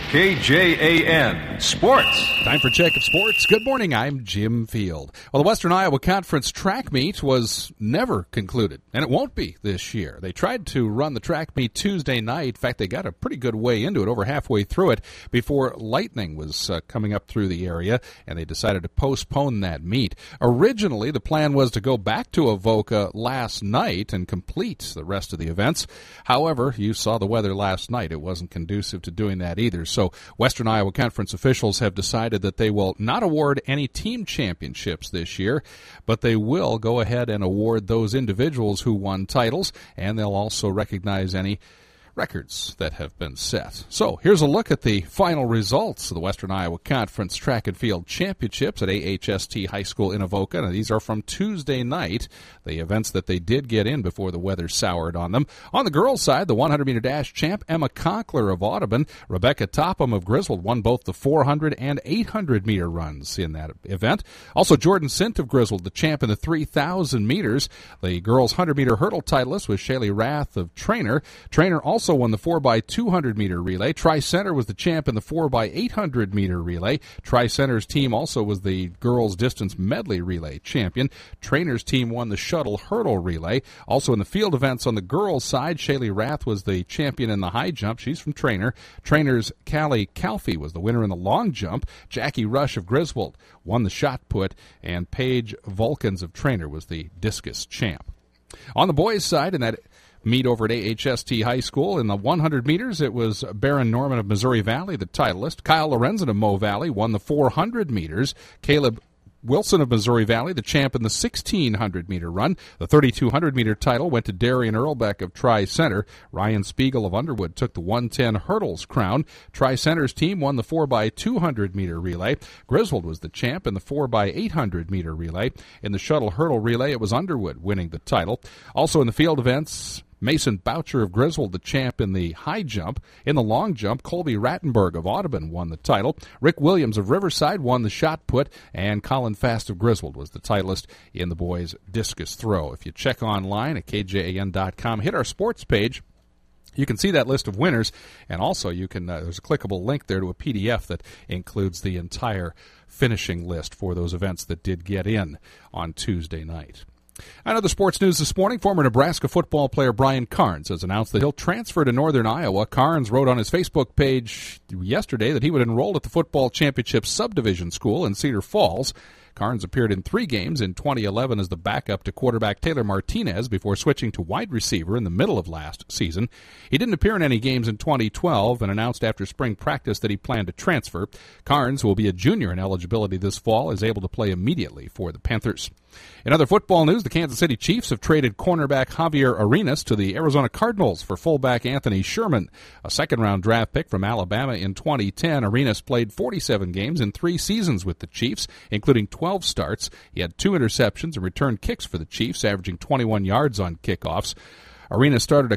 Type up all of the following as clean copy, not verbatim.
KJAN Sports. Time for Check of Sports. Good morning, I'm Jim Field. Well, the Western Iowa Conference track meet was never concluded, and it won't be this year. They tried to run the track meet Tuesday night. In fact, they got a pretty good way into it, over halfway through it, before lightning was coming up through the area, and they decided to postpone that meet. Originally, the plan was to go back to Avoca last night and complete the rest of the events. However, you saw the weather last night. It wasn't conducive to doing that either. So Western Iowa Conference officials have decided that they will not award any team championships this year, but they will go ahead and award those individuals who won titles, and they'll also recognize any records that have been set. So here's a look at the final results of the Western Iowa Conference Track and Field Championships at AHST High School in Avoca. Now, these are from Tuesday night, the events that they did get in before the weather soured on them. On the girls' side, the 100-meter dash champ Emma Conkler of Audubon, Rebecca Topham of Griswold won both the 400 and 800-meter runs in that event. Also, Jordan Sint of Griswold, the champ in the 3,000 meters. The girls' 100-meter hurdle titleist was Shaylee Rath of Trainer. Trainer also won the 4x200-meter relay. Tri-Center was the champ in the 4x800-meter relay. Tri-Center's team also was the girls' distance medley relay champion. Trainer's team won the shuttle hurdle relay. Also in the field events on the girls' side, Shaylee Rath was the champion in the high jump. She's from Trainer. Trainer's Callie Calfee was the winner in the long jump. Jackie Rush of Griswold won the shot put, and Paige Vulcans of Trainer was the discus champ. On the boys' side, in that meet over at AHST High School, in the 100 meters, it was Baron Norman of Missouri Valley, the titleist. Kyle Lorenzen of Mo Valley won the 400 meters. Caleb Wilson of Missouri Valley, the champ in the 1,600-meter run. The 3,200-meter title went to Darian Earlbeck of Tri-Center. Ryan Spiegel of Underwood took the 110 hurdles crown. Tri-Center's team won the 4x200-meter relay. Griswold was the champ in the 4x800-meter relay. In the shuttle hurdle relay, it was Underwood winning the title. Also in the field events, Mason Boucher of Griswold, the champ in the high jump. In the long jump, Colby Rattenberg of Audubon won the title. Rick Williams of Riverside won the shot put, and Colin Fast of Griswold was the titleist in the boys' discus throw. If you check online at kjan.com, hit our sports page, you can see that list of winners, and also you can there's a clickable link there to a PDF that includes the entire finishing list for those events that did get in on Tuesday night. And other sports news this morning, former Nebraska football player Brian Carnes has announced that he'll transfer to Northern Iowa. Carnes wrote on his Facebook page yesterday that he would enroll at the Football Championship Subdivision School in Cedar Falls. Carnes appeared in 3 games in 2011 as the backup to quarterback Taylor Martinez before switching to wide receiver in the middle of last season. He didn't appear in any games in 2012 and announced after spring practice that he planned to transfer. Carnes, who will be a junior in eligibility this fall, is able to play immediately for the Panthers. In other football news, the Kansas City Chiefs have traded cornerback Javier Arenas to the Arizona Cardinals for fullback Anthony Sherman, a second-round draft pick from Alabama in 2010. Arenas played 47 games in 3 seasons with the Chiefs, including 12 starts. He had 2 interceptions and returned kicks for the Chiefs, averaging 21 yards on kickoffs. Arenas started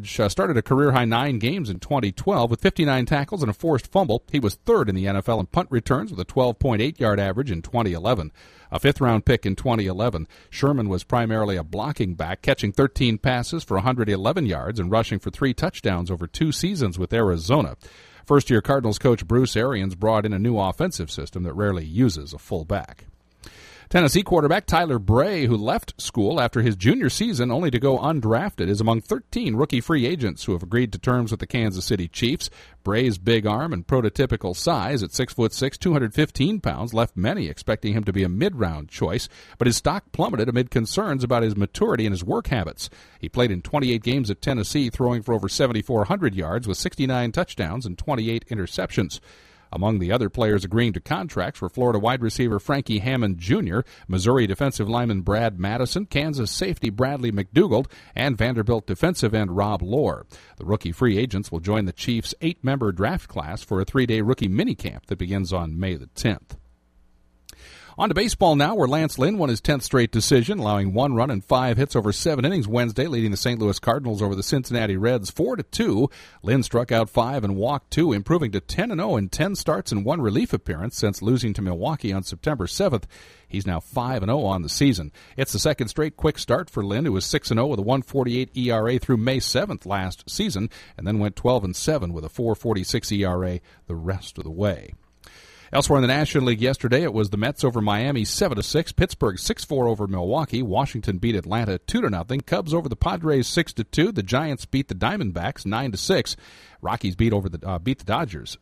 a career-high 9 games in 2012 with 59 tackles and a forced fumble. He was 3rd in the NFL in punt returns with a 12.8-yard average in 2011. A 5th-round pick in 2011, Sherman was primarily a blocking back, catching 13 passes for 111 yards and rushing for 3 touchdowns over 2 seasons with Arizona. First-year Cardinals coach Bruce Arians brought in a new offensive system that rarely uses a fullback. Tennessee quarterback Tyler Bray, who left school after his junior season only to go undrafted, is among 13 rookie free agents who have agreed to terms with the Kansas City Chiefs. Bray's big arm and prototypical size at 6'6", 215 pounds left many expecting him to be a mid-round choice, but his stock plummeted amid concerns about his maturity and his work habits. He played in 28 games at Tennessee, throwing for over 7,400 yards with 69 touchdowns and 28 interceptions. Among the other players agreeing to contracts were Florida wide receiver Frankie Hammond Jr., Missouri defensive lineman Brad Madison, Kansas safety Bradley McDougald, and Vanderbilt defensive end Rob Lohr. The rookie free agents will join the Chiefs' 8-member draft class for a 3-day rookie minicamp that begins on May the 10th. On to baseball now, where Lance Lynn won his 10th straight decision, allowing 1 run and 5 hits over 7 innings Wednesday, leading the St. Louis Cardinals over the Cincinnati Reds 4-2. Lynn struck out 5 and walked 2, improving to 10-0 in 10 starts and 1 relief appearance since losing to Milwaukee on September 7th. He's now 5-0 on the season. It's the second straight quick start for Lynn, who was 6-0 with a 1.48 ERA through May 7th last season, and then went 12-7 with a 4.46 ERA the rest of the way. Elsewhere in the National League yesterday, it was the Mets over Miami 7-6, Pittsburgh 6-4 over Milwaukee, Washington beat Atlanta 2-0, Cubs over the Padres 6-2, the Giants beat the Diamondbacks 9-6, Rockies beat the Dodgers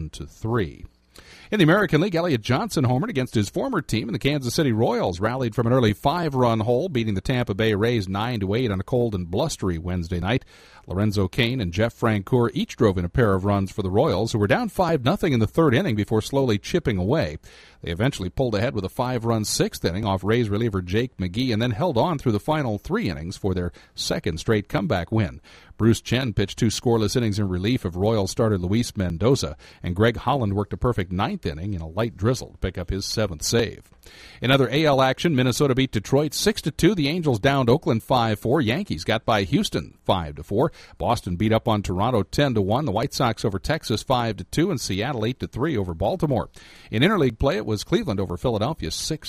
7-3. In the American League, Elliott Johnson homered against his former team, and the Kansas City Royals rallied from an early 5-run hole, beating the Tampa Bay Rays 9-8 on a cold and blustery Wednesday night. Lorenzo Cain and Jeff Francoeur each drove in a pair of runs for the Royals, who were down 5-0 in the third inning before slowly chipping away. They eventually pulled ahead with a 5-run sixth inning off Rays reliever Jake McGee, and then held on through the final 3 innings for their second straight comeback win. Bruce Chen pitched 2 scoreless innings in relief of Royals starter Luis Mendoza, and Greg Holland worked a perfect 9th inning in a light drizzle to pick up his 7th save. In other AL action, Minnesota beat Detroit 6-2. The Angels downed Oakland 5-4. Yankees got by Houston 5-4. Boston beat up on Toronto 10-1. The White Sox over Texas 5-2, and Seattle 8-3 over Baltimore. In interleague play, it was Cleveland over Philadelphia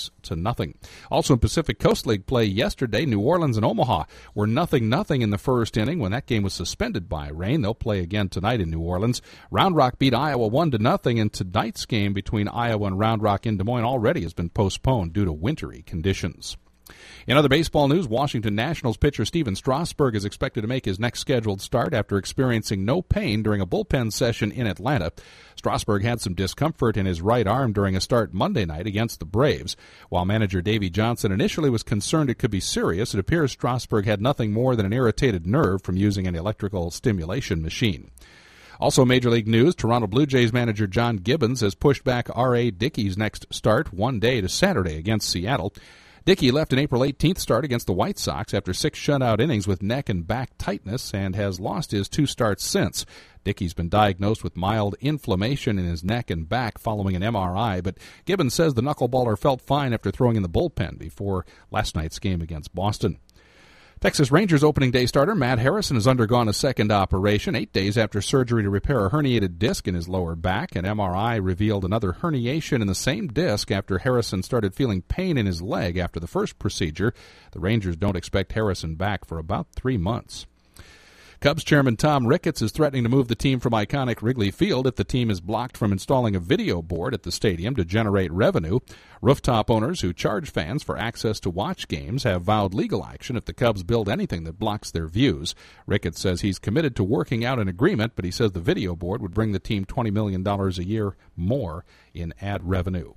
6-0. Also in Pacific Coast League play yesterday, New Orleans and Omaha were 0-0 in the first inning when that game was suspended by rain. They'll play again tonight in New Orleans. Round Rock beat Iowa 1-0, and tonight's game between Iowa and Round Rock in Des Moines already has been postponed due to wintry conditions. In other baseball news, Washington Nationals pitcher Steven Strasburg is expected to make his next scheduled start after experiencing no pain during a bullpen session in Atlanta. Strasburg had some discomfort in his right arm during a start Monday night against the Braves. While manager Davey Johnson initially was concerned it could be serious, it appears Strasburg had nothing more than an irritated nerve from using an electrical stimulation machine. Also Major League news, Toronto Blue Jays manager John Gibbons has pushed back R.A. Dickey's next start 1 day to Saturday against Seattle. Dickey left an April 18th start against the White Sox after 6 shutout innings with neck and back tightness and has lost his 2 starts since. Dickey's been diagnosed with mild inflammation in his neck and back following an MRI, but Gibbons says the knuckleballer felt fine after throwing in the bullpen before last night's game against Boston. Texas Rangers opening day starter Matt Harrison has undergone a second operation 8 days after surgery to repair a herniated disc in his lower back. An MRI revealed another herniation in the same disc after Harrison started feeling pain in his leg after the first procedure. The Rangers don't expect Harrison back for about 3 months. Cubs chairman Tom Ricketts is threatening to move the team from iconic Wrigley Field if the team is blocked from installing a video board at the stadium to generate revenue. Rooftop owners who charge fans for access to watch games have vowed legal action if the Cubs build anything that blocks their views. Ricketts says he's committed to working out an agreement, but he says the video board would bring the team $20 million a year more in ad revenue.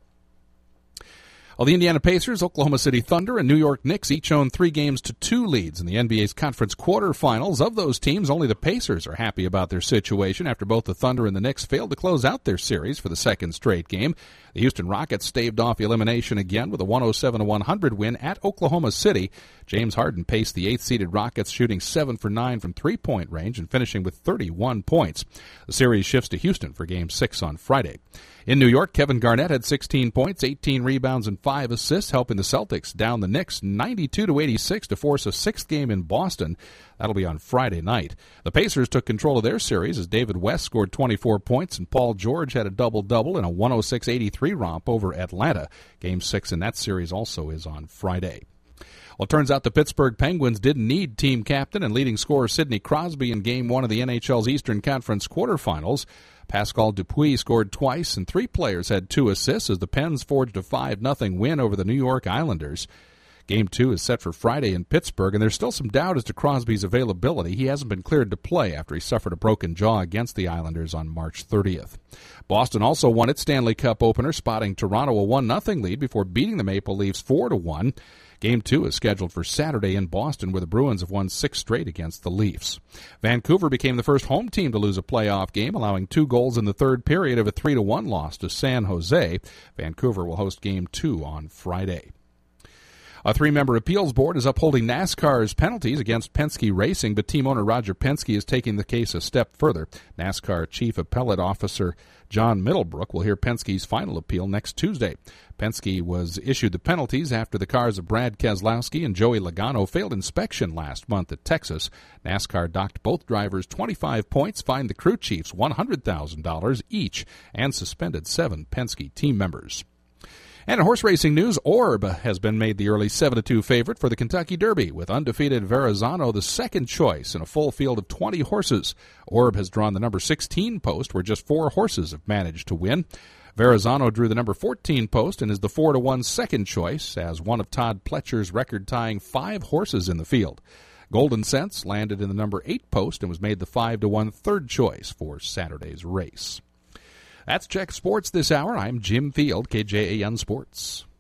Well, the Indiana Pacers, Oklahoma City Thunder, and New York Knicks each own 3-2 leads in the NBA's conference quarterfinals. Of those teams, only the Pacers are happy about their situation after both the Thunder and the Knicks failed to close out their series for the second straight game. The Houston Rockets staved off elimination again with a 107-100 win at Oklahoma City. James Harden paced the 8th-seeded Rockets, shooting 7 for 9 from three-point range and finishing with 31 points. The series shifts to Houston for Game 6 on Friday. In New York, Kevin Garnett had 16 points, 18 rebounds, and 5 assists, helping the Celtics down the Knicks 92-86 to force a 6th game in Boston. That'll be on Friday night. The Pacers took control of their series as David West scored 24 points and Paul George had a double-double in a 106-83 romp over Atlanta. Game 6 in that series also is on Friday. Well, it turns out the Pittsburgh Penguins didn't need team captain and leading scorer Sidney Crosby in Game 1 of the NHL's Eastern Conference quarterfinals. Pascal Dupuis scored twice, and 3 players had 2 assists as the Pens forged a 5-0 win over the New York Islanders. Game 2 is set for Friday in Pittsburgh, and there's still some doubt as to Crosby's availability. He hasn't been cleared to play after he suffered a broken jaw against the Islanders on March 30th. Boston also won its Stanley Cup opener, spotting Toronto a 1-0 lead before beating the Maple Leafs 4-1. Game 2 is scheduled for Saturday in Boston, where the Bruins have won 6 straight against the Leafs. Vancouver became the first home team to lose a playoff game, allowing 2 goals in the third period of a 3-1 loss to San Jose. Vancouver will host Game 2 on Friday. A 3-member appeals board is upholding NASCAR's penalties against Penske Racing, but team owner Roger Penske is taking the case a step further. NASCAR Chief Appellate Officer John Middlebrook will hear Penske's final appeal next Tuesday. Penske was issued the penalties after the cars of Brad Keselowski and Joey Logano failed inspection last month at Texas. NASCAR docked both drivers 25 points, fined the crew chiefs $100,000 each, and suspended 7 Penske team members. And in horse racing news, Orb has been made the early 7-2 favorite for the Kentucky Derby, with undefeated Verrazano the second choice in a full field of 20 horses. Orb has drawn the number 16 post, where just 4 horses have managed to win. Verrazano drew the number 14 post and is the 4-1 second choice, as one of Todd Pletcher's record-tying 5 horses in the field. Golden Sense landed in the number 8 post and was made the 5-1 third choice for Saturday's race. That's Czech Sports this hour. I'm Jim Field, KJAN Sports.